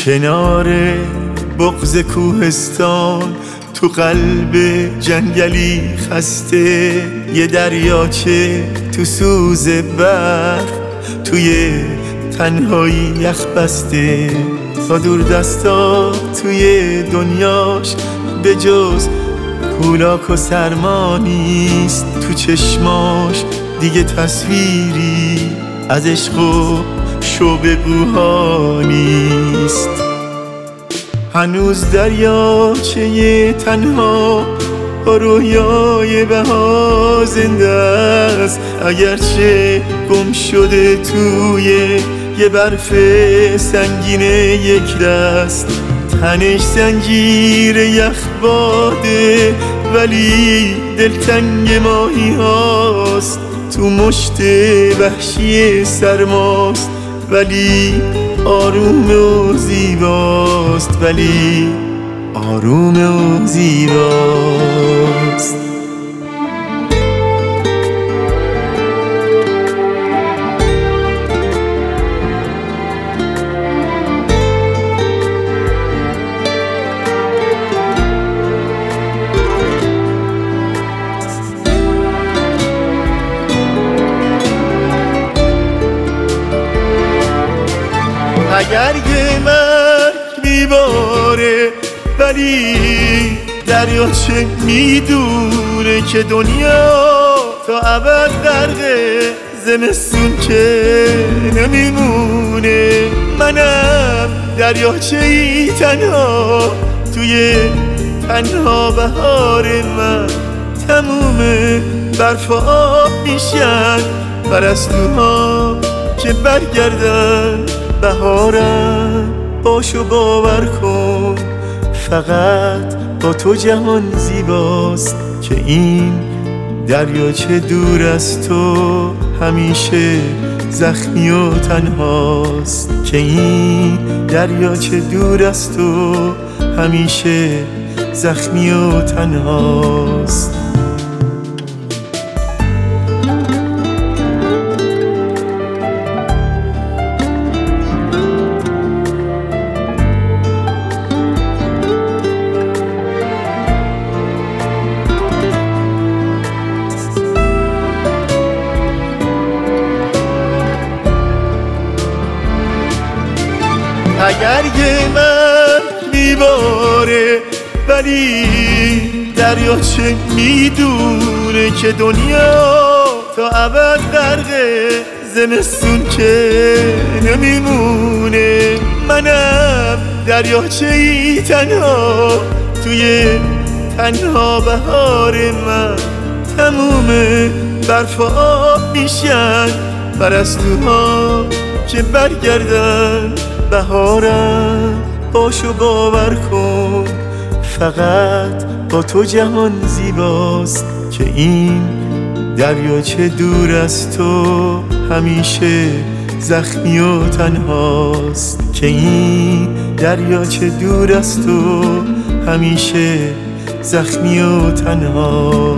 کنار بغض کوهستان، تو قلب جنگلی خسته، یه دریاچه تو سوز برف، توی تنهایی یخ بسته. تا دور دستا توی دنیاش به جز کولاک و سرما نیست، تو چشماش دیگه تصویری از عشق و شوق‌ها نیست. هنوز دریاچه تنها با رویای بها زنده است، اگرچه گم شده توی یه برف سنگین یک دست. تنش زنجیر یخ باده ولی دلتنگ ماهی هاست، تو مشت وحشی سرماست ولی آروم و زیباست، ولی آروم و زیباست. اگر یه مرگ میباره ولی دریاچه میدونه که دنیا تا ابد غرقه، زمستون که نمیمونه. منم دریاچه ای تنها توی تنها بهار من، تموم برف آب میشن پرستوها که برگردن بهارم. باشو باور کن فقط با تو جهان زیباست، که این دریاچه دور از تو همیشه زخمی و تنهاست، که این دریاچه دور از تو همیشه زخمی و تنهاست. اگر یه مرگ میباره ولی دریاچه میدونه که دنیا تا ابد غرقه، زمستون که نمیمونه. منم دریاچه ای تنها توی تنها بهار من، تموم برف آب میشن پرستوها که برگردن بهارم. باشو باور کن فقط با تو جهان زیباست، که این دریاچه دور از تو همیشه زخمی و تنهاست، که این دریاچه دور از تو همیشه زخمی و تنهاست.